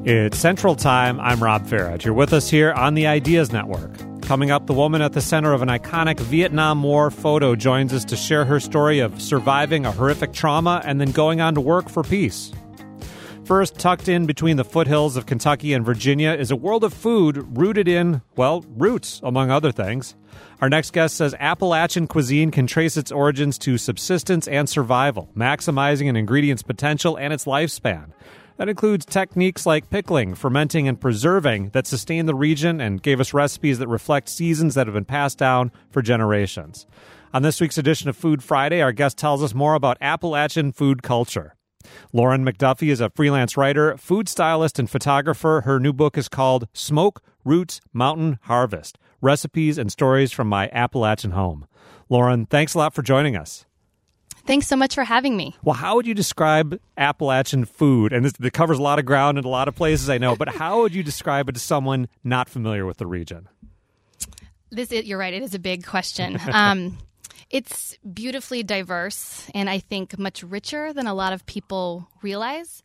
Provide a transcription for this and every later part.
It's Central Time. I'm Rob Farrett. You're with us here on the Ideas Network. Coming up, the woman at the center of an iconic Vietnam War photo joins us to share her story of surviving a horrific trauma and then going on to work for peace. First, tucked in between the foothills of Kentucky and Virginia is a world of food rooted in, well, roots, among other things. Our next guest says Appalachian cuisine can trace its origins to subsistence and survival, maximizing an ingredient's potential and its lifespan. That includes techniques like pickling, fermenting, and preserving that sustain the region and gave us recipes that reflect seasons that have been passed down for generations. On this week's edition of Food Friday, our guest tells us more about Appalachian food culture. Lauren McDuffie is a freelance writer, food stylist, and photographer. Her new book is called Smoke, Roots, Mountain, Harvest: Recipes and Stories from My Appalachian Home. Lauren, thanks a lot for joining us. Thanks so much for having me. Well, how would you describe Appalachian food? And it covers a lot of ground in a lot of places, I know, but how would you describe it to someone not familiar with the region? You're right, it is a big question. It's beautifully diverse and I think much richer than a lot of people realize.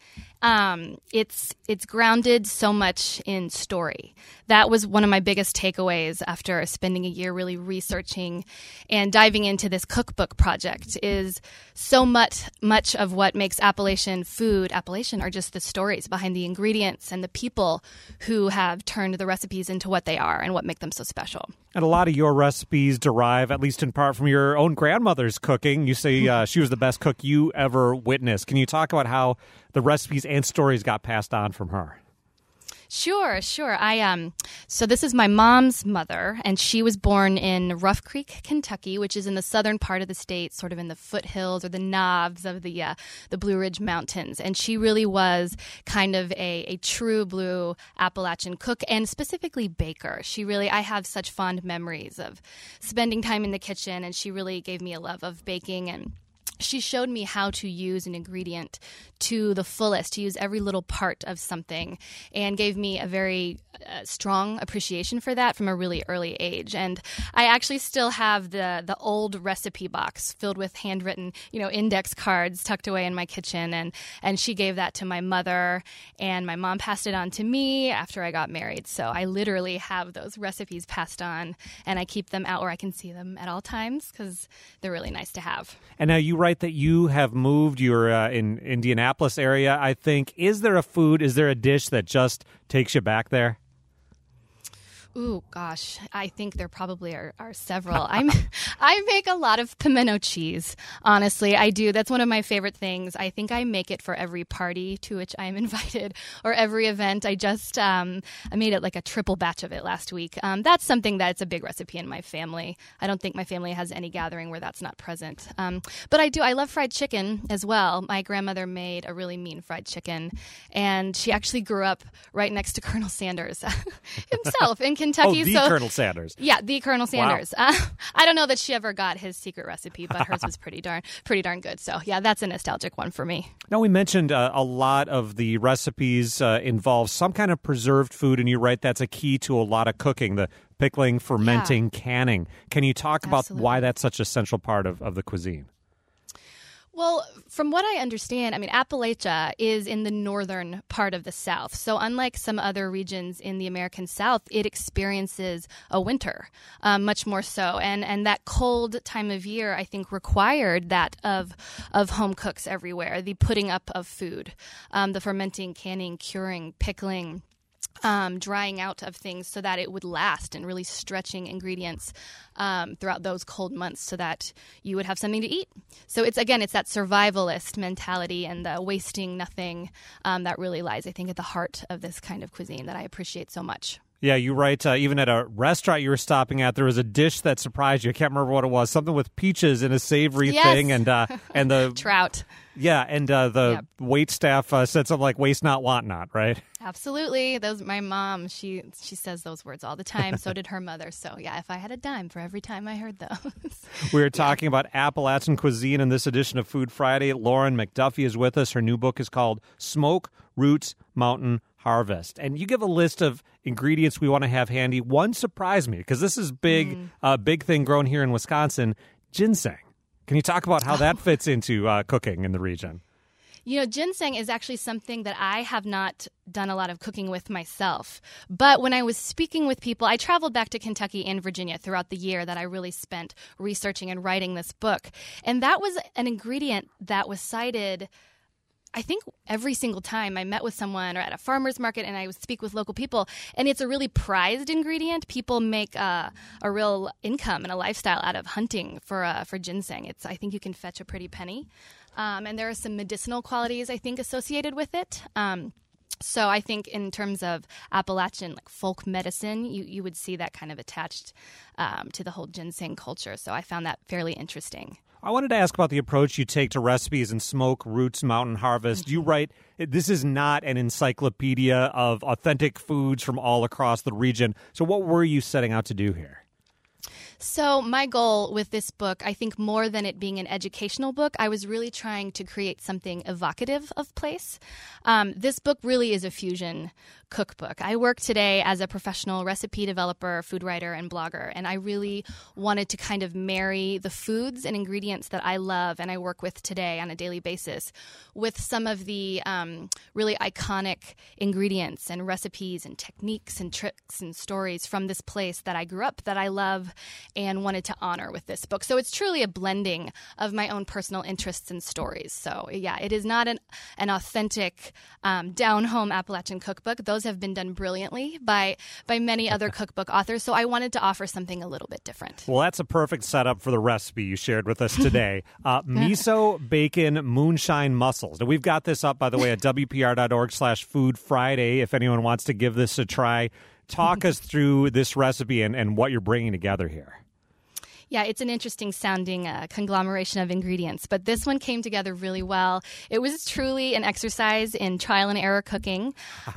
It's grounded so much in story. That was one of my biggest takeaways after spending a year really researching and diving into this cookbook project is so much of what makes Appalachian food Appalachian are just the stories behind the ingredients and the people who have turned the recipes into what they are and what make them so special. And a lot of your recipes derive, at least in part, from your own grandmother's cooking. You say she was the best cook you ever witnessed. Can you talk about how the recipes and stories got passed on from her? Sure. So this is my mom's mother, and she was born in Rough Creek, Kentucky, which is in the southern part of the state, sort of in the foothills or the knobs of the Blue Ridge Mountains. And she really was kind of a true blue Appalachian cook and specifically baker. I have such fond memories of spending time in the kitchen, and she really gave me a love of baking, and she showed me how to use an ingredient to the fullest, to use every little part of something, and gave me a very strong appreciation for that from a really early age. And I actually still have the old recipe box filled with handwritten, index cards tucked away in my kitchen. And she gave that to my mother, and my mom passed it on to me after I got married. So I literally have those recipes passed on, and I keep them out where I can see them at all times because they're really nice to have. And now you write that you have moved. You're in Indianapolis area, I think. Is there a dish that just takes you back there? Ooh, gosh, I think there probably are several. I make a lot of pimento cheese, honestly. I do. That's one of my favorite things. I think I make it for every party to which I am invited or every event. I made it like a triple batch of it last week. That's something that's a big recipe in my family. I don't think my family has any gathering where that's not present. But I do. I love fried chicken as well. My grandmother made a really mean fried chicken, and she actually grew up right next to Colonel Sanders himself in Kentucky. Colonel Sanders. Yeah, the Colonel Sanders. Wow. I don't know that she ever got his secret recipe, but hers was pretty darn good. So yeah, that's a nostalgic one for me. Now, we mentioned a lot of the recipes involve some kind of preserved food, and you're right, that's a key to a lot of cooking, the pickling, fermenting, canning. Can you talk about why that's such a central part of the cuisine? Well, from what I understand, Appalachia is in the northern part of the South. So unlike some other regions in the American South, it experiences a winter, much more so. And that cold time of year, I think, required that of home cooks everywhere, the putting up of food, the fermenting, canning, curing, pickling, drying out of things so that it would last, and really stretching ingredients throughout those cold months so that you would have something to eat. So it's that survivalist mentality and the wasting nothing that really lies, I think, at the heart of this kind of cuisine that I appreciate so much. Yeah, you write, even at a restaurant you were stopping at, there was a dish that surprised you. I can't remember what it was. Something with peaches in a savory thing. And the trout. Yeah, and the wait staff said something like waste not, want not, right? Absolutely. My mom, she says those words all the time. So did her mother. So yeah, if I had a dime for every time I heard those. We're talking about Appalachian cuisine in this edition of Food Friday. Lauren McDuffie is with us. Her new book is called Smoke, Roots, Mountain, Harvest. And you give a list of ingredients we want to have handy. One surprised me because this is big, big thing grown here in Wisconsin, ginseng. Can you talk about how that fits into cooking in the region? Ginseng is actually something that I have not done a lot of cooking with myself. But when I was speaking with people, I traveled back to Kentucky and Virginia throughout the year that I really spent researching and writing this book. And that was an ingredient that was cited, I think, every single time I met with someone or at a farmer's market and I would speak with local people. And it's a really prized ingredient. People make a real income and a lifestyle out of hunting for ginseng. I think you can fetch a pretty penny. And there are some medicinal qualities, I think, associated with it. So I think in terms of Appalachian folk medicine, you would see that kind of attached to the whole ginseng culture. So I found that fairly interesting. I wanted to ask about the approach you take to recipes in Smoke, Roots, Mountain Harvest. You write, this is not an encyclopedia of authentic foods from all across the region. So what were you setting out to do here? So my goal with this book, I think more than it being an educational book, I was really trying to create something evocative of place. This book really is a fusion cookbook. I work today as a professional recipe developer, food writer, and blogger, and I really wanted to kind of marry the foods and ingredients that I love and I work with today on a daily basis with some of the really iconic ingredients and recipes and techniques and tricks and stories from this place that I grew up, that I love, and wanted to honor with this book. So it's truly a blending of my own personal interests and stories. So yeah, it is not an authentic down-home Appalachian cookbook. Those have been done brilliantly by many other cookbook authors. So I wanted to offer something a little bit different. Well, that's a perfect setup for the recipe you shared with us today. Miso, bacon, moonshine mussels. Now, we've got this up, by the way, at WPR.org/Food Friday if anyone wants to give this a try. Talk us through this recipe and what you're bringing together here. Yeah, it's an interesting sounding conglomeration of ingredients, but this one came together really well. It was truly an exercise in trial and error cooking.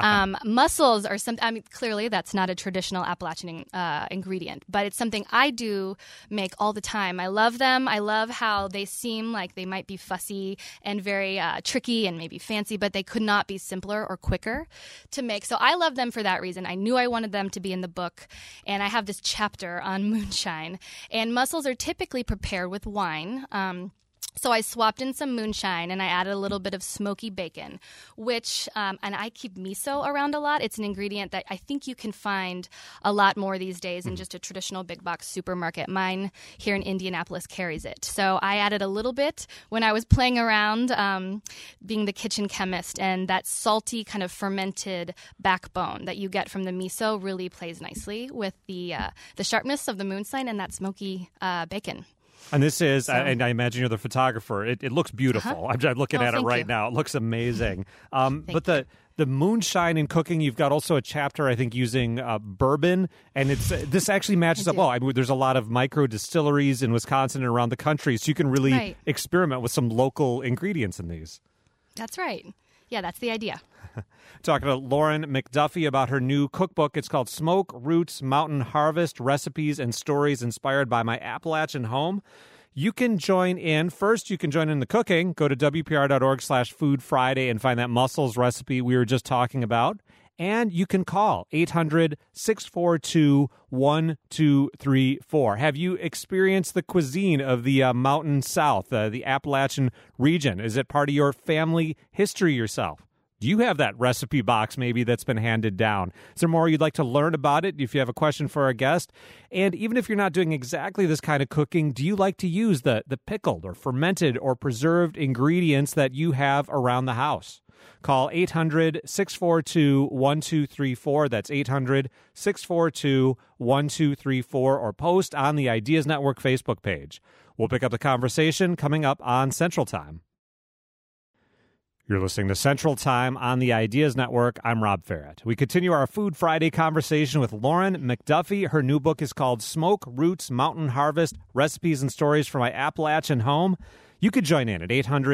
Mussels are something, I mean, clearly that's not a traditional Appalachian ingredient, but it's something I do make all the time. I love them. I love how they seem like they might be fussy and very tricky and maybe fancy, but they could not be simpler or quicker to make. So I love them for that reason. I knew I wanted them to be in the book, and I have this chapter on moonshine. And mussels are typically prepared with wine. So I swapped in some moonshine and I added a little bit of smoky bacon, which, and I keep miso around a lot. It's an ingredient that I think you can find a lot more these days in just a traditional big box supermarket. Mine here in Indianapolis carries it. So I added a little bit when I was playing around, being the kitchen chemist, and that salty kind of fermented backbone that you get from the miso really plays nicely with the sharpness of the moonshine and that smoky bacon. And this is, and I imagine you're the photographer. It looks beautiful. I'm looking at it right now. It looks amazing. But the moonshine in cooking, you've got also a chapter, I think, using bourbon, and this actually matches up well. I mean, there's a lot of micro distilleries in Wisconsin and around the country, so you can really experiment with some local ingredients in these. That's right. Yeah, that's the idea. Talking to Lauren McDuffie about her new cookbook. It's called Smoke, Roots, Mountain Harvest, Recipes and Stories Inspired by My Appalachian Home. You can join in. First, you can join in the cooking. Go to WPR.org/Food Friday and find that mussels recipe we were just talking about. And you can call 800-642-1234. Have you experienced the cuisine of the Mountain South, the Appalachian region? Is it part of your family history yourself? Do you have that recipe box maybe that's been handed down? Is there more you'd like to learn about it if you have a question for our guest? And even if you're not doing exactly this kind of cooking, do you like to use the pickled or fermented or preserved ingredients that you have around the house? Call 800-642-1234. That's 800-642-1234, or post on the Ideas Network Facebook page. We'll pick up the conversation coming up on Central Time. You're listening to Central Time on the Ideas Network. I'm Rob Farrett. We continue our Food Friday conversation with Lauren McDuffie. Her new book is called Smoke, Roots, Mountain Harvest, Recipes and Stories from My Appalachian Home. You could join in at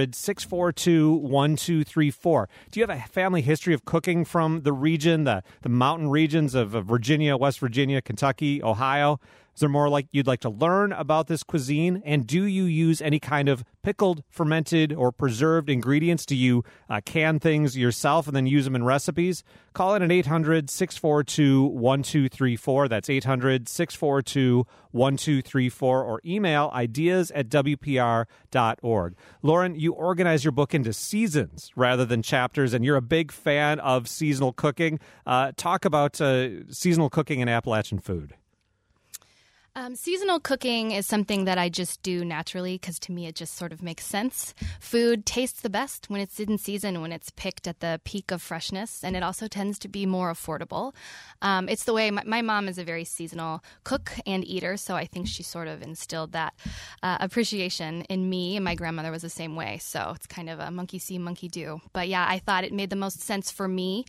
800-642-1234. Do you have a family history of cooking from the region, the mountain regions of Virginia, West Virginia, Kentucky, Ohio? Is there more like you'd like to learn about this cuisine? And do you use any kind of pickled, fermented, or preserved ingredients? Do you can things yourself and then use them in recipes? Call in at 800-642-1234. That's 800-642-1234. Or email ideas@WPR.org. wpr.org. Lauren, you organize your book into seasons rather than chapters, and you're a big fan of seasonal cooking. Talk about seasonal cooking and Appalachian food. Seasonal cooking is something that I just do naturally because to me it just sort of makes sense. Food tastes the best when it's in season, when it's picked at the peak of freshness, and it also tends to be more affordable. It's the way my mom is a very seasonal cook and eater, so I think she sort of instilled that appreciation in me, and my grandmother was the same way, so it's kind of a monkey see, monkey do. But yeah, I thought it made the most sense for me.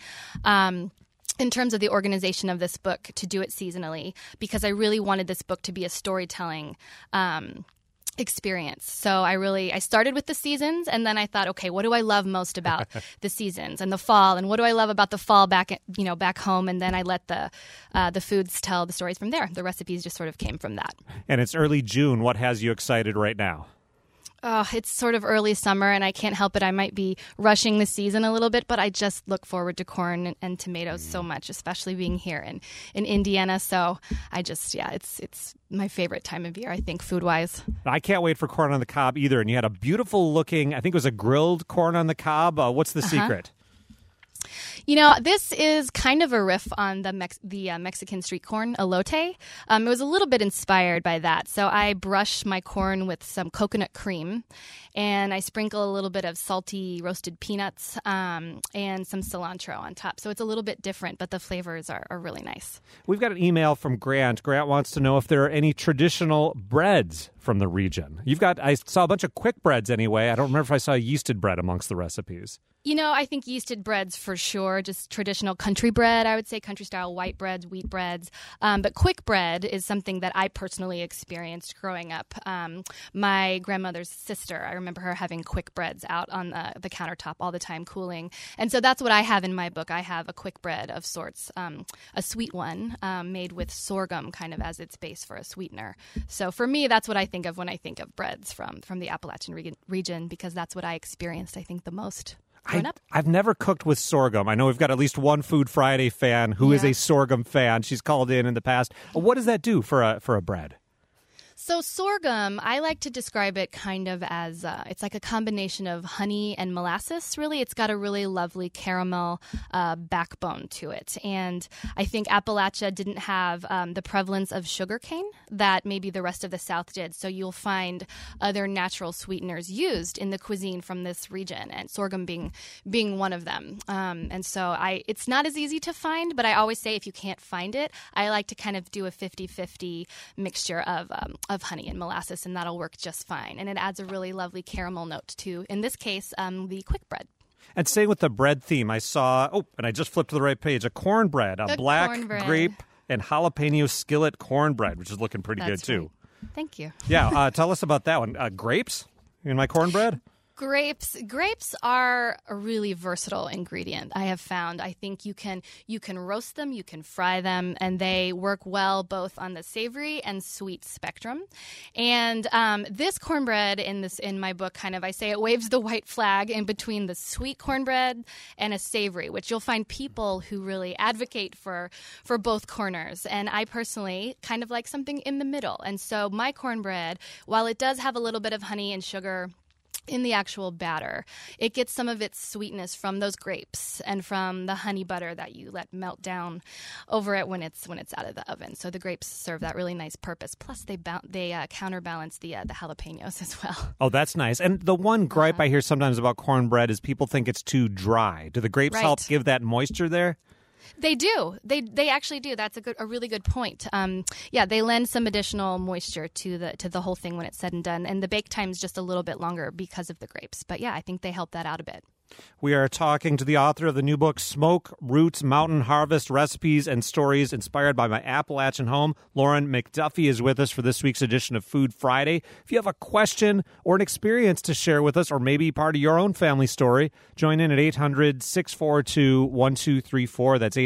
In terms of the organization of this book, to do it seasonally, because I really wanted this book to be a storytelling experience. So I started with the seasons, and then I thought, okay, what do I love most about the seasons and the fall, and what do I love about the fall back home, and then I let the foods tell the stories from there. The recipes just sort of came from that. And it's early June. What has you excited right now? Oh, it's sort of early summer, and I can't help it. I might be rushing the season a little bit, but I just look forward to corn and tomatoes so much, especially being here in Indiana. So it's my favorite time of year, I think, food-wise. I can't wait for corn on the cob either. And you had a beautiful looking, I think it was a grilled corn on the cob. What's the secret? This is kind of a riff on the Mexican street corn, elote. It was a little bit inspired by that. So I brush my corn with some coconut cream, and I sprinkle a little bit of salty roasted peanuts and some cilantro on top. So it's a little bit different, but the flavors are really nice. We've got an email from Grant. Grant wants to know if there are any traditional breads from the region. I saw a bunch of quick breads anyway. I don't remember if I saw yeasted bread amongst the recipes. I think yeasted breads for sure, just traditional country bread, I would say country-style white breads, wheat breads. But quick bread is something that I personally experienced growing up. My grandmother's sister, I remember her having quick breads out on the countertop all the time cooling. And so that's what I have in my book. I have a quick bread of sorts, a sweet one made with sorghum kind of as its base for a sweetener. So for me, that's what I think of when I think of breads from the Appalachian region, because that's what I experienced, I think, the most. I've never cooked with sorghum. I know we've got at least one Food Friday fan who is a sorghum fan. She's called in the past. What does that do for a bread? So sorghum, I like to describe it kind of as it's like a combination of honey and molasses, really. It's got a really lovely caramel backbone to it. And I think Appalachia didn't have the prevalence of sugarcane that maybe the rest of the South did. So you'll find other natural sweeteners used in the cuisine from this region, and sorghum being one of them. And so it's not as easy to find, but I always say if you can't find it, I like to kind of do a 50-50 mixture of honey and molasses, and that'll work just fine. And it adds a really lovely caramel note to, in this case, the quick bread. And staying with the bread theme, I saw, and I just flipped to the right page, a cornbread, a black cornbread. Grape and jalapeno skillet cornbread, which is looking pretty good too. Right. Thank you. Yeah, tell us about that one. Grapes in my cornbread? Grapes are a really versatile ingredient, I have found. I think you can roast them, you can fry them, and they work well both on the savory and sweet spectrum. And this cornbread in my book, kind of, I say it waves the white flag in between the sweet cornbread and a savory, which you'll find people who really advocate for both corners. And I personally kind of like something in the middle. And so my cornbread, while it does have a little bit of honey and sugar in the actual batter, it gets some of its sweetness from those grapes and from the honey butter that you let melt down over it when it's out of the oven. So the grapes serve that really nice purpose. Plus, they counterbalance the jalapenos as well. Oh, that's nice. And the one gripe I hear sometimes about cornbread is people think it's too dry. Do the grapes help give that moisture there? They do. They actually do. That's a really good point. They lend some additional moisture to the whole thing when it's said and done, and the bake time's just a little bit longer because of the grapes. But yeah, I think they help that out a bit. We are talking to the author of the new book, Smoke Roots Mountain Harvest Recipes and Stories Inspired by My Appalachian Home. Lauren McDuffie is with us for this week's edition of Food Friday. If you have a question or an experience to share with us, or maybe part of your own family story, join in at 800-642-1234. That's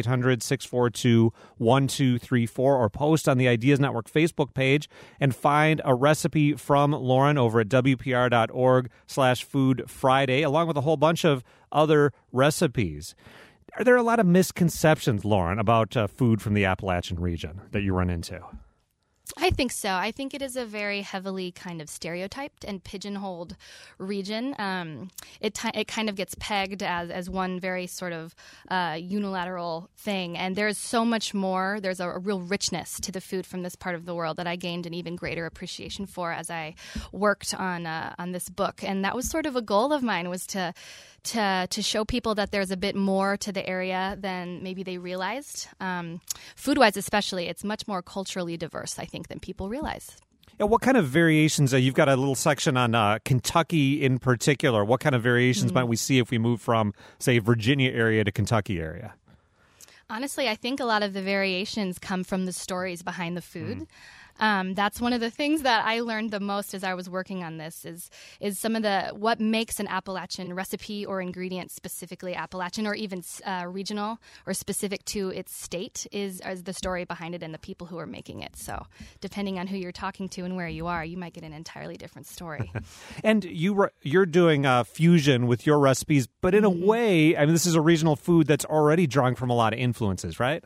800-642-1234, or post on the Ideas Network Facebook page and find a recipe from Lauren over at WPR.org/Food Friday, along with a whole bunch of other recipes. Are there a lot of misconceptions, Lauren, about food from the Appalachian region that you run into? I think so. I think it is a very heavily kind of stereotyped and pigeonholed region. It kind of gets pegged as one very sort of unilateral thing, and there's so much more. There's a real richness to the food from this part of the world that I gained an even greater appreciation for as I worked on this book. And that was sort of a goal of mine, was to show people that there's a bit more to the area than maybe they realized. Food-wise especially, it's much more culturally diverse, I think, than people realize. Yeah, what kind of variations? You've got a little section on Kentucky in particular. What kind of variations might we see if we move from, say, Virginia area to Kentucky area? Honestly, I think a lot of the variations come from the stories behind the food. That's one of the things that I learned the most as I was working on this is some of what makes an Appalachian recipe or ingredient specifically Appalachian or even regional or specific to its state is the story behind it and the people who are making it. So depending on who you're talking to and where you are, you might get an entirely different story. And you're doing fusion with your recipes, but in a way, I mean, this is a regional food that's already drawing from a lot of influences, right?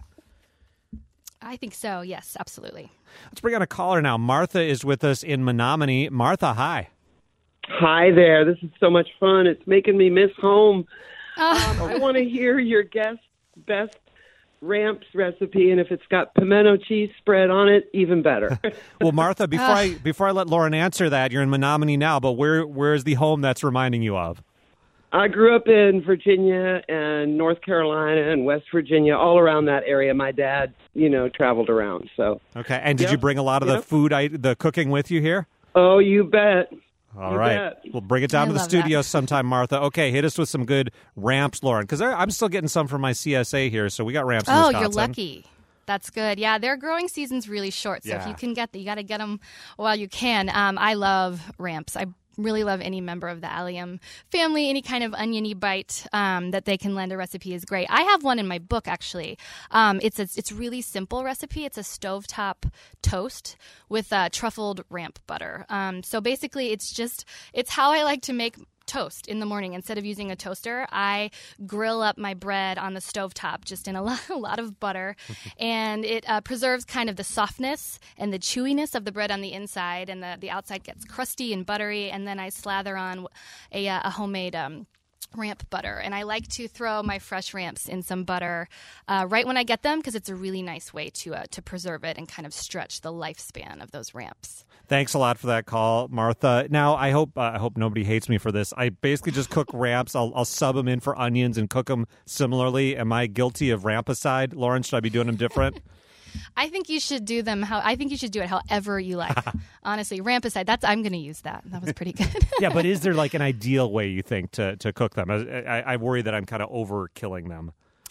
I think so. Yes, absolutely. Let's bring on a caller now. Martha is with us in Menominee. Martha, hi. Hi there. This is so much fun. It's making me miss home. I want to hear your best Ramps recipe, and if it's got pimento cheese spread on it, even better. Well, Martha, before I let Lauren answer that, you're in Menominee now, but where is the home that's reminding you of? I grew up in Virginia and North Carolina and West Virginia, all around that area. My dad, traveled around. So okay. And did you bring a lot of the food, the cooking with you here? Oh, you bet. All right. We'll bring it down to the studio sometime, Martha. Okay, hit us with some good Ramps, Lauren, because I'm still getting some from my CSA here, so we got Ramps in Wisconsin. Oh, you're lucky. That's good. Yeah, their growing season's really short, so if you can you got to get them while you can. I love Ramps. I really love any member of the allium family. Any kind of oniony bite that they can lend a recipe is great. I have one in my book, actually. It's a really simple recipe. It's a stovetop toast with truffled ramp butter. So basically, it's how I like to make toast in the morning. Instead of using a toaster, I grill up my bread on the stovetop just in a lot of butter, and it preserves kind of the softness and the chewiness of the bread on the inside, and the outside gets crusty and buttery, and then I slather on a homemade ramp butter. And I like to throw my fresh ramps in some butter right when I get them, because it's a really nice way to preserve it and kind of stretch the lifespan of those ramps. Thanks a lot for that call, Martha. Now, I hope nobody hates me for this. I basically just cook ramps. I'll sub them in for onions and cook them similarly. Am I guilty of rampicide? Lauren, should I be doing them different? I think you should do them. I think you should do it however you like. Honestly, rampicide. I'm going to use that. That was pretty good. Yeah, but is there like an ideal way you think to cook them? I worry that I'm kind of overkilling them.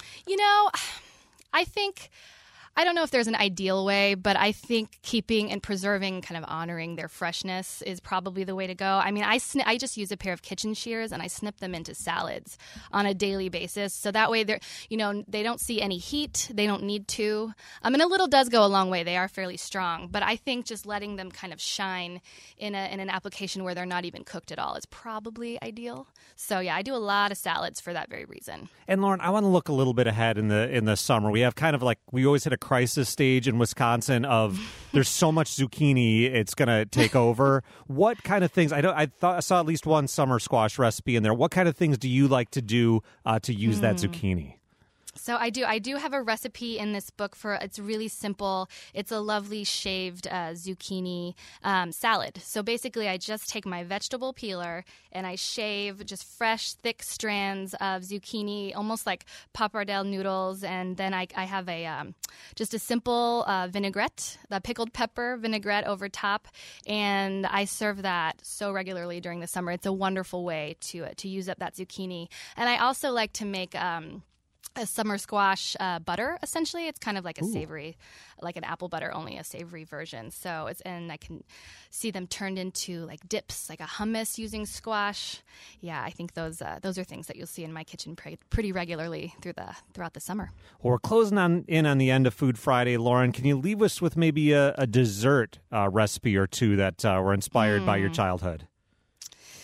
I don't know if there's an ideal way, but I think keeping and preserving, kind of honoring their freshness is probably the way to go. I mean, I just use a pair of kitchen shears and I snip them into salads on a daily basis. So that way they don't see any heat. They don't need to. And a little does go a long way. They are fairly strong. But I think just letting them kind of shine in an application where they're not even cooked at all is probably ideal. So yeah, I do a lot of salads for that very reason. And Lauren, I want to look a little bit ahead in the summer. We have kind of we always hit a crisis stage in Wisconsin of there's so much zucchini it's going to take over. What kind of things? I saw at least one summer squash recipe in there. What kind of things do you like to do to use that zucchini? So I do have a recipe in this book it's really simple. It's a lovely shaved zucchini salad. So basically I just take my vegetable peeler and I shave just fresh, thick strands of zucchini, almost like pappardelle noodles. And then I have just a simple vinaigrette, the pickled pepper vinaigrette over top. And I serve that so regularly during the summer. It's a wonderful way to use up that zucchini. And I also like to make a summer squash butter, essentially. It's kind of like a savory, like an apple butter, only a savory version. So and I can see them turned into like dips, like a hummus using squash. Yeah, I think those are things that you'll see in my kitchen pretty regularly throughout the summer. Well, we're closing in on the end of Food Friday. Lauren, can you leave us with maybe a dessert recipe or two that were inspired by your childhood?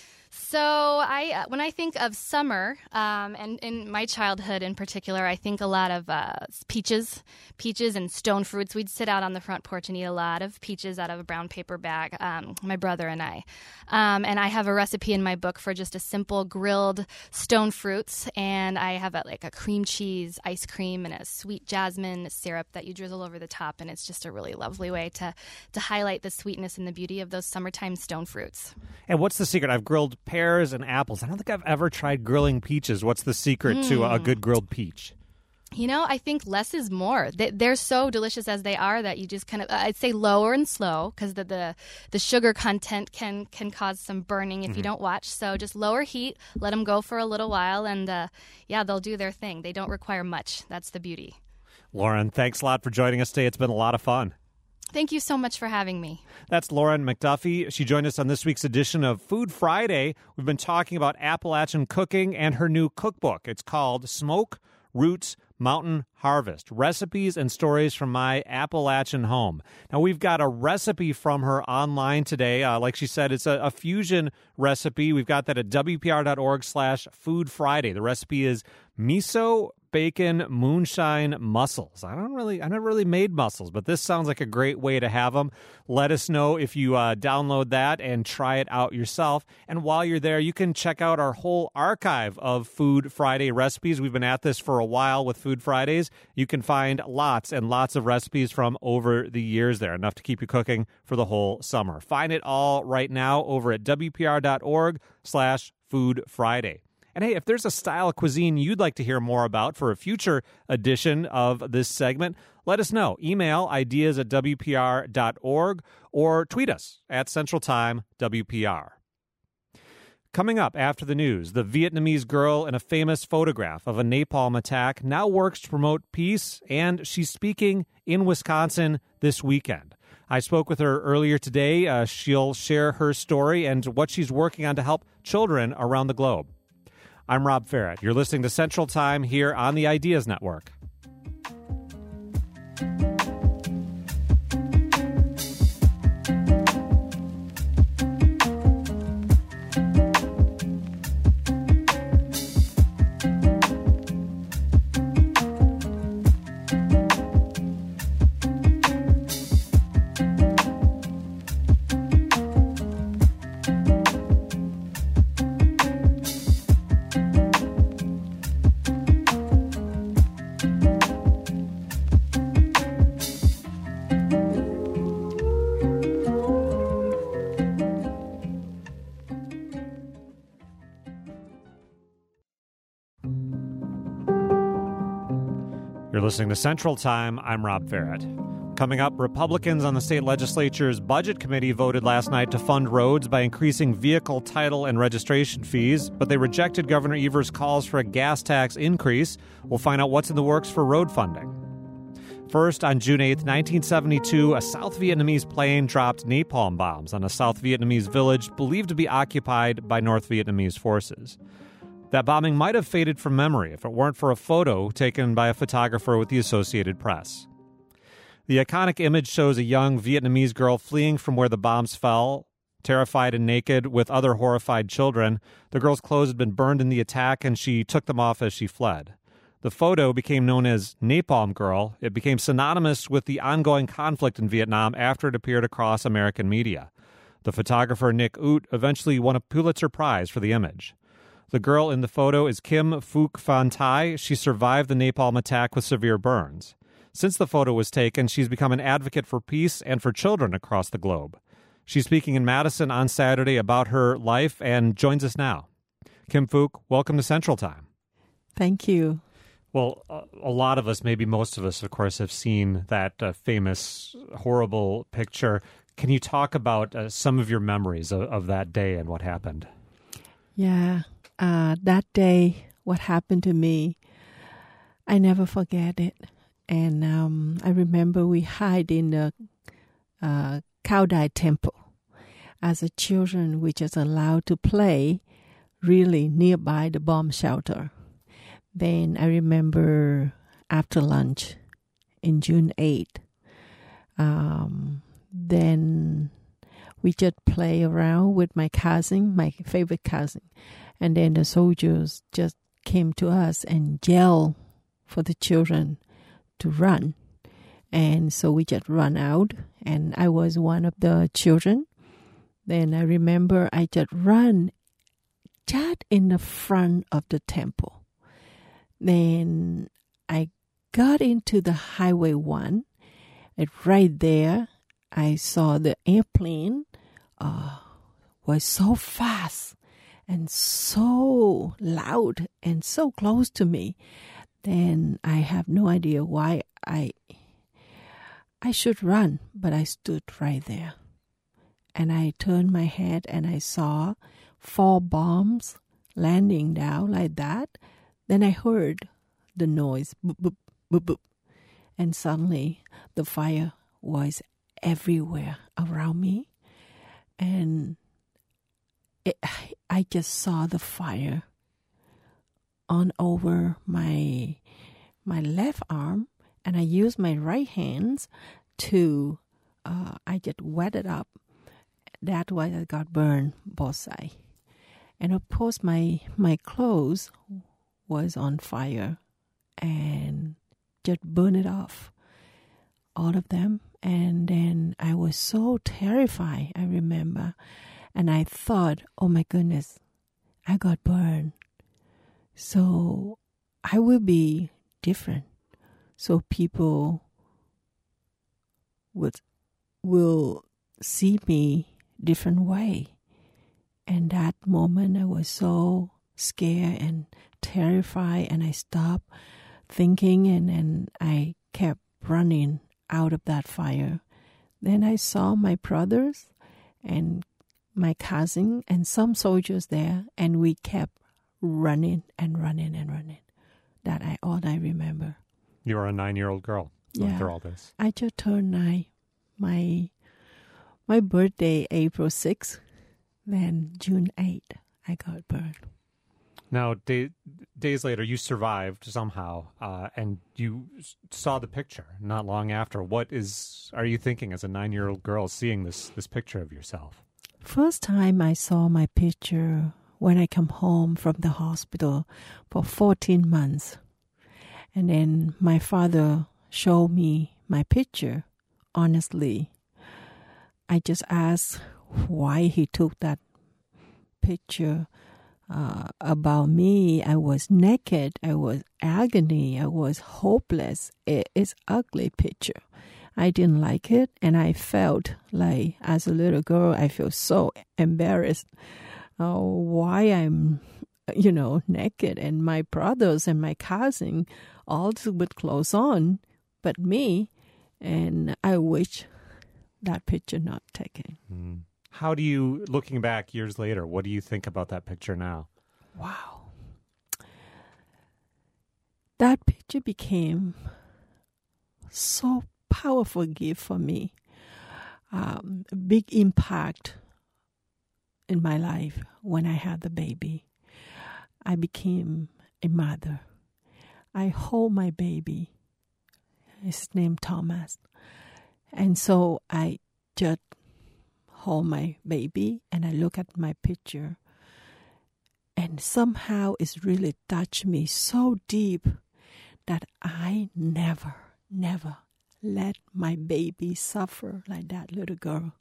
So when I think of summer, and in my childhood in particular, I think a lot of peaches and stone fruits. We'd sit out on the front porch and eat a lot of peaches out of a brown paper bag, my brother and I. And I have a recipe in my book for just a simple grilled stone fruits, and I have a cream cheese ice cream and a sweet jasmine syrup that you drizzle over the top, and it's just a really lovely way to highlight the sweetness and the beauty of those summertime stone fruits. And what's the secret? I've grilled pears and apples. I don't think I've ever tried grilling peaches. What's the secret to a good grilled peach? I think less is more. They're so delicious as they are that you just kind of, I'd say lower and slow, because the sugar content can cause some burning if you don't watch. So just lower heat, let them go for a little while, and they'll do their thing. They don't require much. That's the beauty. Lauren, thanks a lot for joining us today. It's been a lot of fun. Thank you so much for having me. That's Lauren McDuffie. She joined us on this week's edition of Food Friday. We've been talking about Appalachian cooking and her new cookbook. It's called Smoke, Roots, Mountain Harvest, Recipes and Stories from My Appalachian Home. Now, we've got a recipe from her online today. Like she said, it's a fusion recipe. We've got that at WPR.org/Food Friday. The recipe is miso bacon moonshine mussels. I never really made mussels, but this sounds like a great way to have them. Let us know if you download that and try it out yourself. And while you're there, you can check out our whole archive of Food Friday recipes. We've been at this for a while with Food Fridays. You can find lots and lots of recipes from over the years there, enough to keep you cooking for the whole summer. Find it all right now over at WPR.org/Food Friday. And hey, if there's a style of cuisine you'd like to hear more about for a future edition of this segment, let us know. Email ideas@WPR.org or tweet us at Central Time WPR. Coming up after the news, the Vietnamese girl in a famous photograph of a napalm attack now works to promote peace, and she's speaking in Wisconsin this weekend. I spoke with her earlier today. She'll share her story and what she's working on to help children around the globe. I'm Rob Farrett. You're listening to Central Time here on the Ideas Network. You're listening to Central Time. I'm Rob Farrett. Coming up, Republicans on the state legislature's Budget Committee voted last night to fund roads by increasing vehicle title and registration fees, but they rejected Governor Evers' calls for a gas tax increase. We'll find out what's in the works for road funding. First, on June 8, 1972, a South Vietnamese plane dropped napalm bombs on a South Vietnamese village believed to be occupied by North Vietnamese forces. That bombing might have faded from memory if it weren't for a photo taken by a photographer with the Associated Press. The iconic image shows a young Vietnamese girl fleeing from where the bombs fell, terrified and naked, with other horrified children. The girl's clothes had been burned in the attack, and she took them off as she fled. The photo became known as Napalm Girl. It became synonymous with the ongoing conflict in Vietnam after it appeared across American media. The photographer Nick Ut eventually won a Pulitzer Prize for the image. The girl in the photo is Kim Phuc Van Thai. She survived the napalm attack with severe burns. Since the photo was taken, she's become an advocate for peace and for children across the globe. She's speaking in Madison on Saturday about her life and joins us now. Kim Phuc, welcome to Central Time. Thank you. Well, a lot of us, maybe most of us, of course, have seen that famous, horrible picture. Can you talk about some of your memories of that day and what happened? Yeah. That day, what happened to me, I never forget it. And I remember we hid in the Cao Dai Temple. As a children, we just allowed to play really nearby the bomb shelter. Then I remember after lunch in June 8, then we just play around with my cousin, my favorite cousin. And then the soldiers just came to us and yelled for the children to run. And so we just run out, and I was one of the children. Then I remember I just ran just in the front of the temple. Then I got into the Highway 1, and right there I saw the airplane was so fast and so loud and so close to me. Then I have no idea why I should run, but I stood right there. And I turned my head and I saw 4 bombs landing down like that. Then I heard the noise, boop, boop, boop, boop. And suddenly the fire was everywhere around me. And I just saw the fire on over my left arm. And I used my right hands to, I just wet it up. That's why I got burned both sides. And of course, my clothes was on fire and just burned it off, all of them. And then I was so terrified, I remember. And I thought, oh my goodness, I got burned. So I will be different. So people will see me different way. And that moment I was so scared and terrified, and I stopped thinking, and I kept running out of that fire. Then I saw my brothers and my cousin and some soldiers there, and we kept running and running and running. That all I remember. You were a 9-year-old girl after all this. I just turned 9. My birthday, April 6th. Then June 8th, I got burned. Now, days later, you survived somehow, and you saw the picture not long after. What are you thinking as a 9-year-old girl seeing this picture of yourself? First time I saw my picture when I come home from the hospital for 14 months. And then my father showed me my picture. Honestly, I just asked why he took that picture about me. I was naked. I was agony. I was hopeless. It's ugly picture. I didn't like it, and I felt like, as a little girl, I feel so embarrassed. Why I'm, naked, and my brothers and my cousin all with clothes on, but me, and I wish that picture not taken. Mm. How do you, looking back years later, what do you think about that picture now? Wow. That picture became so powerful gift for me. A big impact in my life when I had the baby. I became a mother. I hold my baby. His name Thomas. And so I just hold my baby and I look at my picture. And somehow it's really touched me so deep that I never let my baby suffer like that little girl.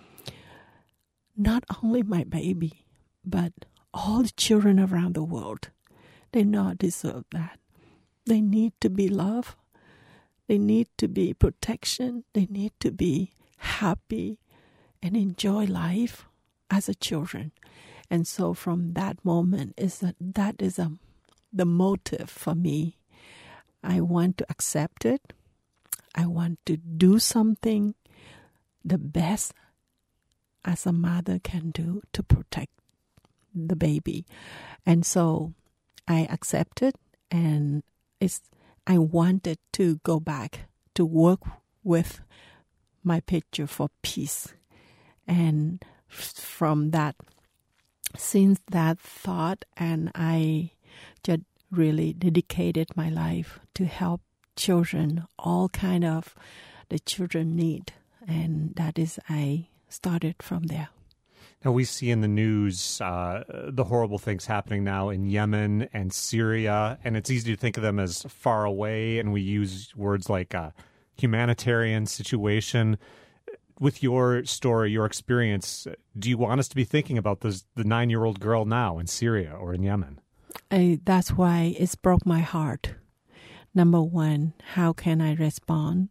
Not only my baby, but all the children around the world. They not deserve that. They need to be loved. They need to be protection. They need to be happy and enjoy life as a children. And so from that moment, that is the motive for me. I want to accept it. I want to do something the best as a mother can do to protect the baby. And so I accepted, and I wanted to go back to work with my picture for peace. And from that, since that thought, and I just really dedicated my life to help children, all kind of the children need. And that is, I started from there. Now, we see in the news the horrible things happening now in Yemen and Syria, and it's easy to think of them as far away, and we use words like humanitarian situation. With your story, your experience, do you want us to be thinking about the 9-year-old girl now in Syria or in Yemen? That's why it's broke my heart. Number one, how can I respond?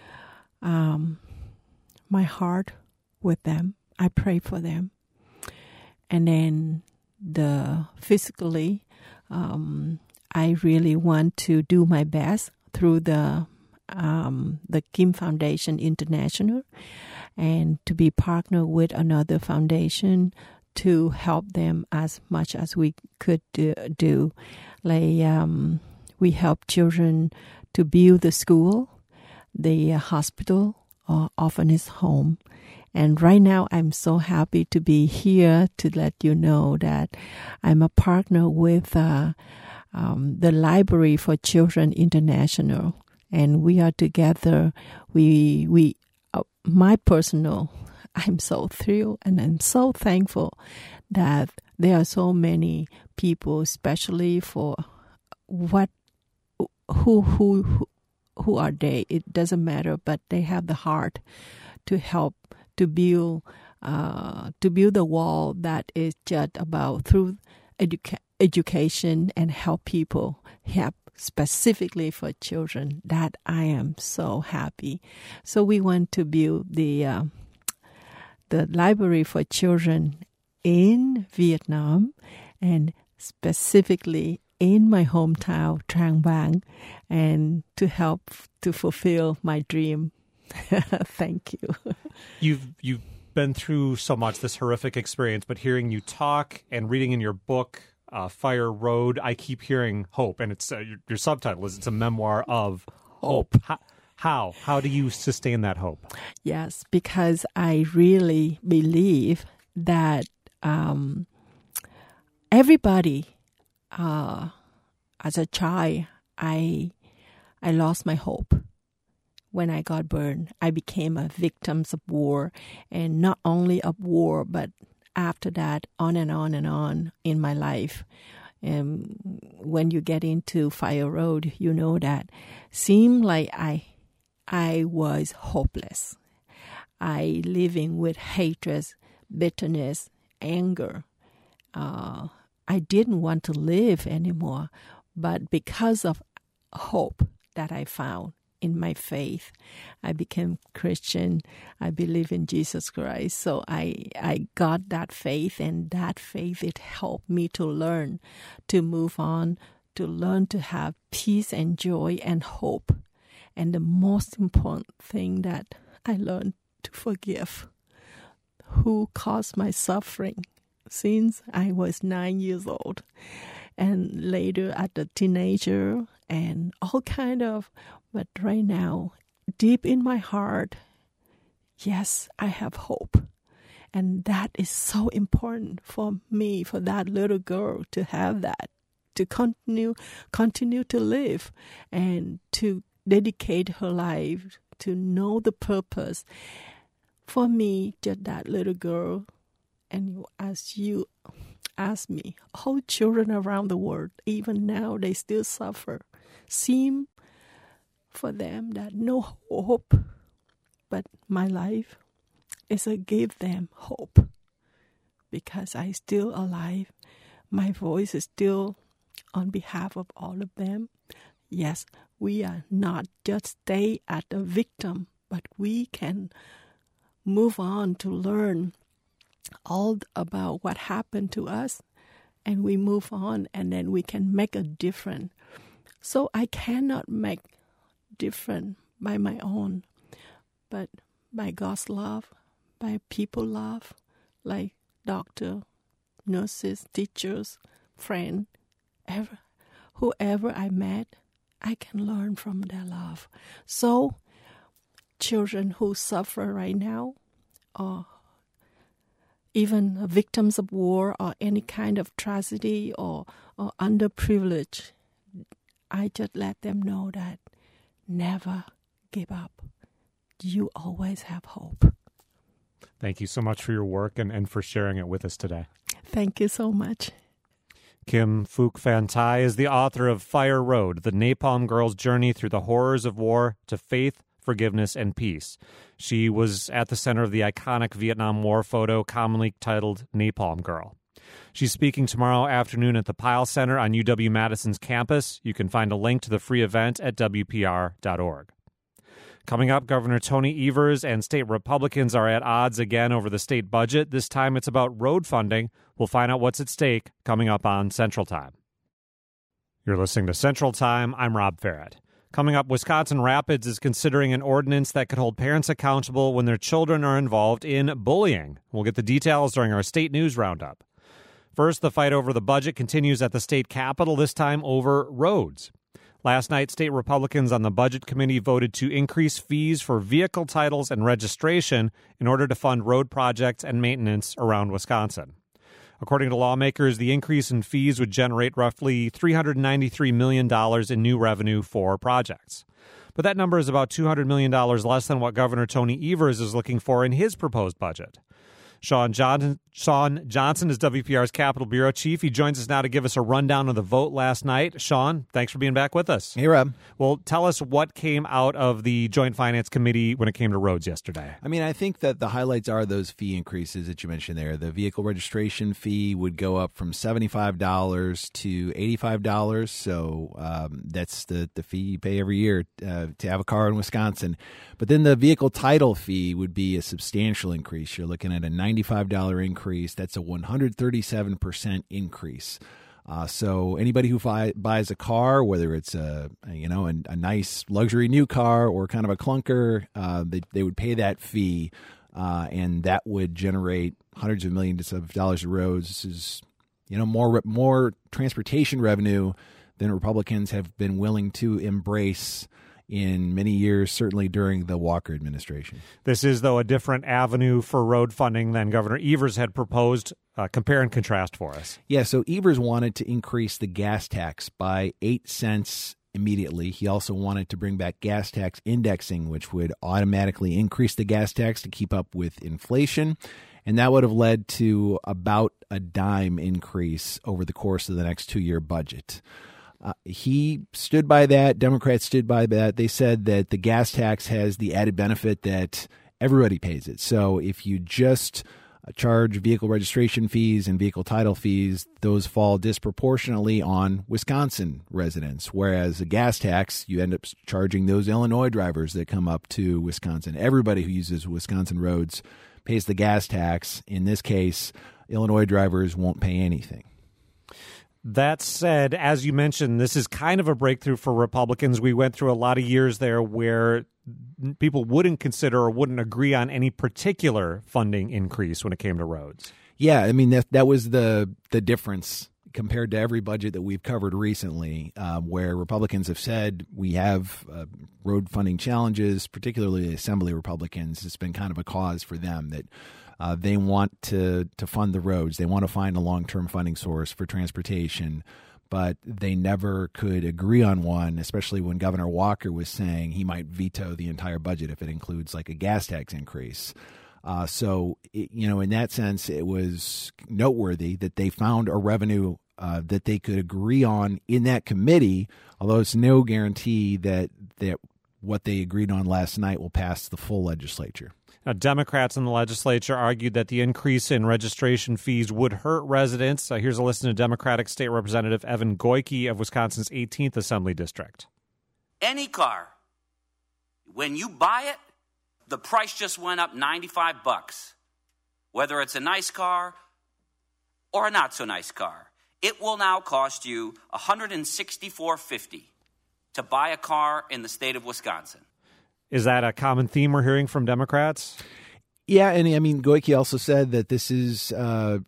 My heart with them. I pray for them. And then physically, I really want to do my best through the Kim Foundation International, and to be partnered with another foundation to help them as much as we could do. Like we help children to build the school, the hospital, or orphanage home. And right now, I'm so happy to be here to let you know that I'm a partner with the Library for Children International, and we are together. I'm so thrilled and I'm so thankful that there are so many people, especially for who are they? It doesn't matter, but they have the heart to help to build a wall that is just about through education and help people, help specifically for children. That I am so happy. So we want to build the Library for Children in Vietnam, and specifically in my hometown, Trang Bang, and to help to fulfill my dream. Thank you. You've been through so much, this horrific experience, but hearing you talk and reading in your book, Fire Road, I keep hearing hope, and it's your subtitle is it's a memoir of hope. How do you sustain that hope? Yes, because I really believe that everybody, as a child, I lost my hope. When I got burned, I became a victim of war, and not only of war, but after that, on and on and on in my life. And when you get into Fire Road, you know that seemed like I was hopeless. I living with hatred, bitterness, anger. I didn't want to live anymore, but because of hope that I found in my faith, I became Christian. I believe in Jesus Christ. So I got that faith, and that faith, it helped me to learn, to move on, to learn to have peace and joy and hope. And the most important thing that I learned to forgive who caused my suffering since I was 9 years old, and later as a teenager, and all kind of. But right now, deep in my heart, yes, I have hope. And that is so important for me, for that little girl to have that, to continue to live and to dedicate her life, to know the purpose. For me, just that little girl, and as you ask me, all children around the world, even now, they still suffer, seem for them that no hope, but my life is a give them hope, because I still alive. My voice is still on behalf of all of them. Yes, we are not just stay at the victim, but we can move on to learn all about what happened to us, and we move on, and then we can make a difference. So I cannot make different by my own, but by God's love, by people love, like doctor, nurses, teachers, friend, whoever I met, I can learn from their love. So children who suffer right now, or even victims of war or any kind of tragedy or underprivileged, I just let them know that never give up. You always have hope. Thank you so much for your work and for sharing it with us today. Thank you so much. Kim Phuc Phan Thai is the author of Fire Road, the Napalm Girl's Journey Through the Horrors of War to Faith, Forgiveness, and Peace. She was at the center of the iconic Vietnam War photo, commonly titled Napalm Girl. She's speaking tomorrow afternoon at the Pyle Center on UW-Madison's campus. You can find a link to the free event at WPR.org. Coming up, Governor Tony Evers and state Republicans are at odds again over the state budget. This time it's about road funding. We'll find out what's at stake coming up on Central Time. You're listening to Central Time. I'm Rob Farrett. Coming up, Wisconsin Rapids is considering an ordinance that could hold parents accountable when their children are involved in bullying. We'll get the details during our state news roundup. First, the fight over the budget continues at the state capitol, this time over roads. Last night, state Republicans on the Budget Committee voted to increase fees for vehicle titles and registration in order to fund road projects and maintenance around Wisconsin. According to lawmakers, the increase in fees would generate roughly $393 million in new revenue for projects. But that number is about $200 million less than what Governor Tony Evers is looking for in his proposed budget. Sean Johnson is WPR's Capitol Bureau Chief. He joins us now to give us a rundown of the vote last night. Sean, thanks for being back with us. Hey, Rob. Well, tell us what came out of the Joint Finance Committee when it came to roads yesterday. I mean, I think that the highlights are those fee increases that you mentioned there. The vehicle registration fee would go up from $75 to $85. So that's the fee you pay every year to have a car in Wisconsin. But then the vehicle title fee would be a substantial increase. You're looking at a $95 increase. That's a 137% increase. So anybody who buys a car, whether it's a nice luxury new car or kind of a clunker, they would pay that fee, and that would generate hundreds of millions of dollars of roads. This is more transportation revenue than Republicans have been willing to embrace in many years, certainly during the Walker administration. This is, though, a different avenue for road funding than Governor Evers had proposed. Compare and contrast for us. Yeah, so Evers wanted to increase the gas tax by 8 cents immediately. He also wanted to bring back gas tax indexing, which would automatically increase the gas tax to keep up with inflation. And that would have led to about a dime increase over the course of the next 2-year budget. He stood by that. Democrats stood by that. They said that the gas tax has the added benefit that everybody pays it. So if you just charge vehicle registration fees and vehicle title fees, those fall disproportionately on Wisconsin residents. Whereas a gas tax, you end up charging those Illinois drivers that come up to Wisconsin. Everybody who uses Wisconsin roads pays the gas tax. In this case, Illinois drivers won't pay anything. That said, as you mentioned, this is kind of a breakthrough for Republicans. We went through a lot of years there where people wouldn't consider or wouldn't agree on any particular funding increase when it came to roads. Yeah, I mean, that was the difference compared to every budget that we've covered recently, where Republicans have said we have road funding challenges, particularly Assembly Republicans. It's been kind of a cause for them that they want to fund the roads. They want to find a long-term funding source for transportation, but they never could agree on one, especially when Governor Walker was saying he might veto the entire budget if it includes like a gas tax increase. So in that sense, it was noteworthy that they found a revenue that they could agree on in that committee, although it's no guarantee that what they agreed on last night will pass the full legislature. Now, Democrats in the legislature argued that the increase in registration fees would hurt residents. Here's a listen to Democratic State Representative Evan Goyke of Wisconsin's 18th Assembly District. Any car, when you buy it, the price just went up $95. Whether it's a nice car or a not so nice car, it will now cost you $164.50 to buy a car in the state of Wisconsin. Is that a common theme we're hearing from Democrats? Yeah, and I mean, Goyke also said that this is a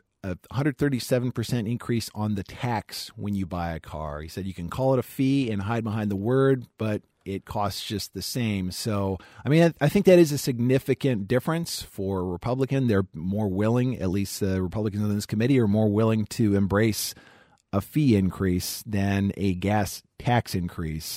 137% increase on the tax when you buy a car. He said you can call it a fee and hide behind the word, but it costs just the same. So, I mean, I think that is a significant difference for a Republican. They're more willing, at least the Republicans in this committee are more willing to embrace a fee increase than a gas tax increase.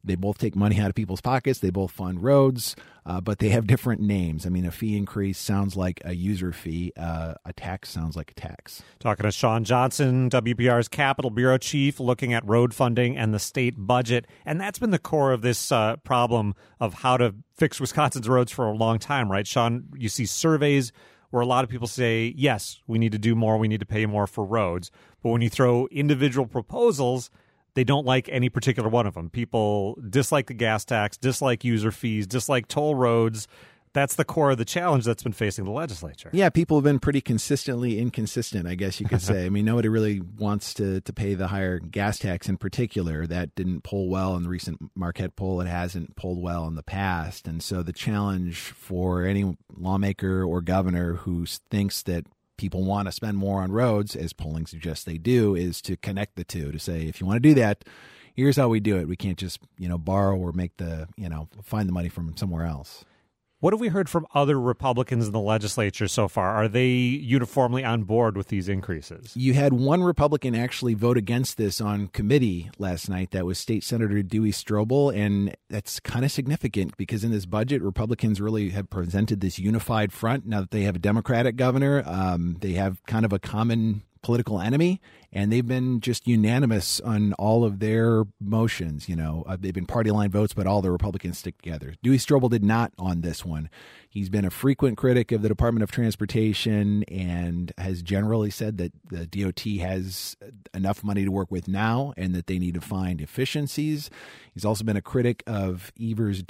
They both take money out of people's pockets. They both fund roads, but they have different names. I mean, a fee increase sounds like a user fee. A tax sounds like a tax. Talking to Sean Johnson, WPR's Capitol Bureau Chief, looking at road funding and the state budget. And that's been the core of this problem of how to fix Wisconsin's roads for a long time, right? Sean, you see surveys where a lot of people say, yes, we need to do more, we need to pay more for roads. But when you throw individual proposals, they don't like any particular one of them. People dislike the gas tax, dislike user fees, dislike toll roads. That's the core of the challenge that's been facing the legislature. Yeah, people have been pretty consistently inconsistent, I guess you could say. I mean, nobody really wants to pay the higher gas tax in particular. That didn't poll well in the recent Marquette poll. It hasn't polled well in the past. And so the challenge for any lawmaker or governor who thinks that people want to spend more on roads, as polling suggests they do, is to connect the two, to say, if you want to do that, here's how we do it. We can't just, borrow or make find the money from somewhere else. What have we heard from other Republicans in the legislature so far? Are they uniformly on board with these increases? You had one Republican actually vote against this on committee last night. That was State Senator Dewey Strobel, and that's kind of significant because in this budget, Republicans really have presented this unified front. Now that they have a Democratic governor, they have kind of a common political enemy, and they've been just unanimous on all of their motions. They've been party line votes, but all the Republicans stick together. Dewey Strobel did not on this one. He's been a frequent critic of the Department of Transportation and has generally said that the DOT has enough money to work with now and that they need to find efficiencies. He's also been a critic of Evers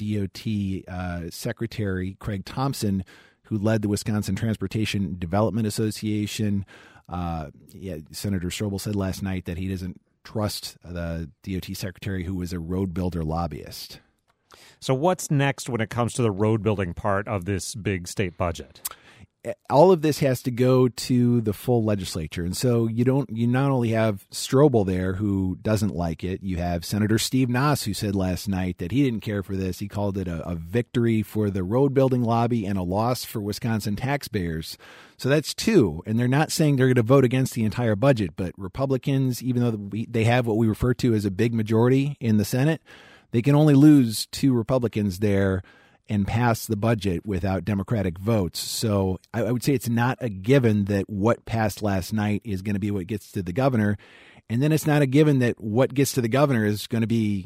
DOT Secretary Craig Thompson, who led the Wisconsin Transportation Development Association. Senator Strobel said last night that he doesn't trust the DOT secretary, who was a road builder lobbyist. So what's next when it comes to the road building part of this big state budget? All of this has to go to the full legislature. And so you not only have Strobel there, who doesn't like it, you have Senator Steve Nass, who said last night that he didn't care for this. He called it a victory for the road building lobby and a loss for Wisconsin taxpayers. So that's two. And they're not saying they're going to vote against the entire budget, but Republicans, even though they have what we refer to as a big majority in the Senate, they can only lose two Republicans there and pass the budget without Democratic votes. So I would say it's not a given that what passed last night is going to be what gets to the governor. And then it's not a given that what gets to the governor is going to be,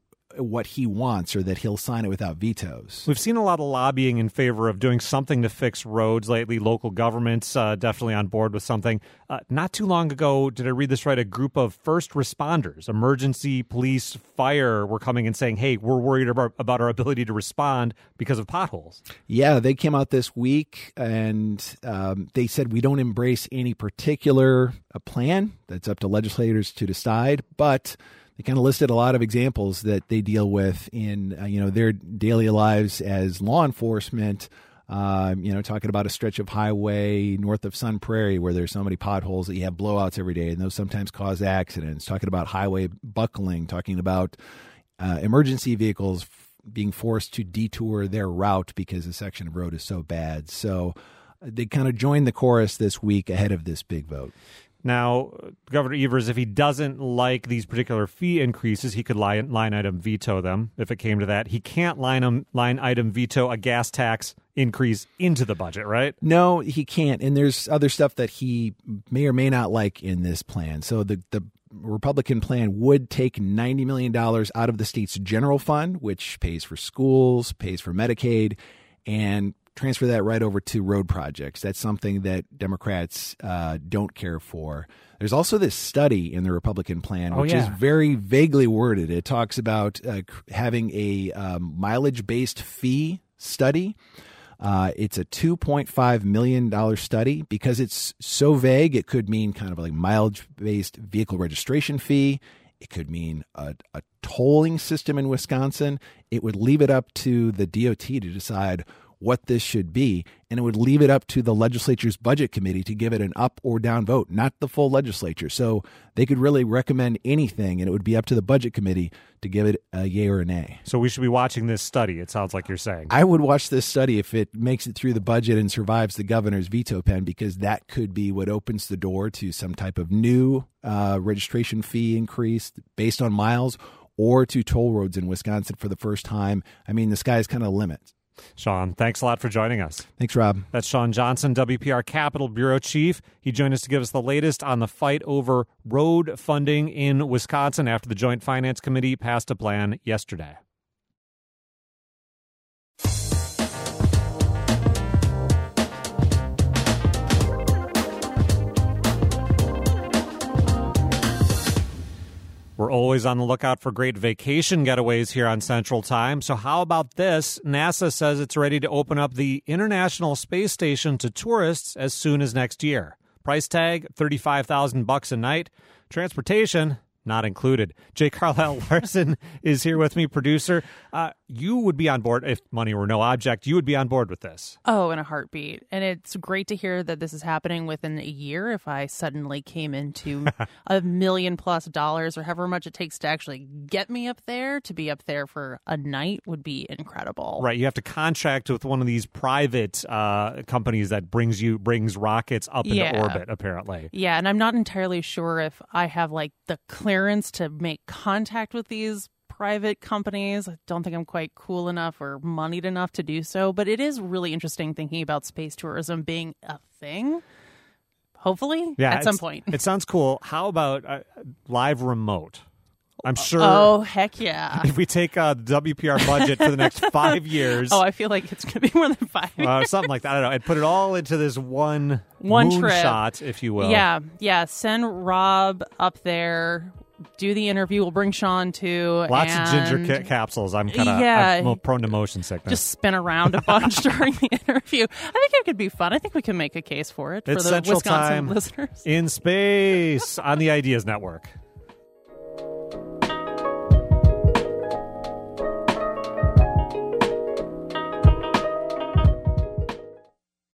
what he wants or that he'll sign it without vetoes. We've seen a lot of lobbying in favor of doing something to fix roads lately. Local governments definitely on board with something. Not too long ago, did I read this right? A group of first responders, emergency, police, fire, were coming and saying, hey, we're worried about our ability to respond because of potholes. Yeah, they came out this week and they said we don't embrace any particular plan. That's up to legislators to decide, but they kind of listed a lot of examples that they deal with in their daily lives as law enforcement. Talking about a stretch of highway north of Sun Prairie where there's so many potholes that you have blowouts every day, and those sometimes cause accidents. Talking about highway buckling. Talking about emergency vehicles being forced to detour their route because a section of road is so bad. So they kind of joined the chorus this week ahead of this big vote. Now, Governor Evers, if he doesn't like these particular fee increases, he could line item veto them if it came to that. He can't line item veto a gas tax increase into the budget, right? No, he can't. And there's other stuff that he may or may not like in this plan. So the Republican plan would take $90 million out of the state's general fund, which pays for schools, pays for Medicaid, and transfer that right over to road projects. That's something that Democrats don't care for. There's also this study in the Republican plan, which is very vaguely worded. It talks about having a mileage-based fee study. It's a $2.5 million study. Because it's so vague, it could mean kind of like mileage-based vehicle registration fee. It could mean a tolling system in Wisconsin. It would leave it up to the DOT to decide what this should be, and it would leave it up to the legislature's budget committee to give it an up or down vote, not the full legislature. So they could really recommend anything, and it would be up to the budget committee to give it a yay or a nay. So we should be watching this study, it sounds like you're saying. I would watch this study if it makes it through the budget and survives the governor's veto pen, because that could be what opens the door to some type of new registration fee increase based on miles, or to toll roads in Wisconsin for the first time. I mean, the sky's kind of the limit. Sean, thanks a lot for joining us. Thanks, Rob. That's Sean Johnson, WPR Capitol Bureau Chief. He joined us to give us the latest on the fight over road funding in Wisconsin after the Joint Finance Committee passed a plan yesterday. We're always on the lookout for great vacation getaways here on Central Time. So how about this? NASA says it's ready to open up the International Space Station to tourists as soon as next year. Price tag, $35,000 a night. Transportation, not included. Jay Carlisle Larson is here with me, producer. You would be on board, if money were no object, you would be on board with this. Oh, in a heartbeat. And it's great to hear that this is happening within a year. If I suddenly came into $1 million+ or however much it takes to actually get me up there, to be up there for a night would be incredible. Right. You have to contract with one of these private companies that brings rockets up into orbit, apparently. Yeah. And I'm not entirely sure if I have like the clearance to make contact with these private companies. I don't think I'm quite cool enough or moneyed enough to do so, but it is really interesting thinking about space tourism being a thing. Hopefully, at some point. It sounds cool. How about live remote? I'm sure. Oh, heck yeah. If we take the WPR budget for the next 5 years. Oh, I feel like it's going to be more than 5 years. Something like that. I don't know. I'd put it all into this one trip shot, if you will. Yeah. Send Rob up there. Do the interview. We'll bring Sean too. Lots of ginger capsules. I'm prone to motion sickness. Just spin around a bunch during the interview. I think it could be fun. I think we can make a case for it it's for the Central Wisconsin Time listeners. In space on the Ideas Network.